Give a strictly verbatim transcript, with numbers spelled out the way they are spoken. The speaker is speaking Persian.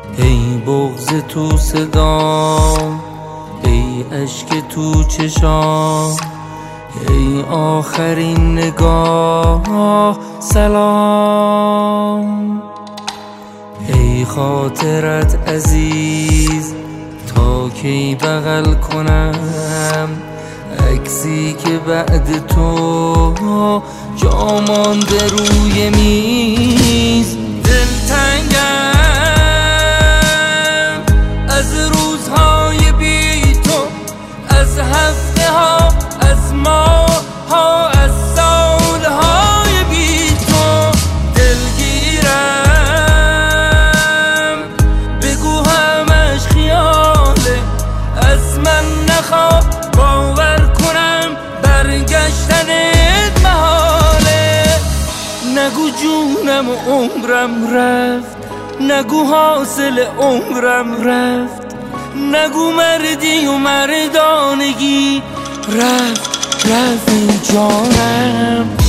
ای بغض تو صدام، ای اشک تو چشام، ای آخرین نگاه سلام. ای خاطرت عزیز، تا کی بغل کنم عکسی که بعد تو جا مانده روی میز. دلتنگم از روزهای بی تو، از هفته ها، از ماه ها، از سالهای بی تو. دلگیرم بگو همش خیاله، از من نخواه باور کنم برگشتنت محاله. نگو جونم و عمرم رفت، نگو حاصل عمرم رفت، نگو مردی و مردانگی رفت رفت ای جانم.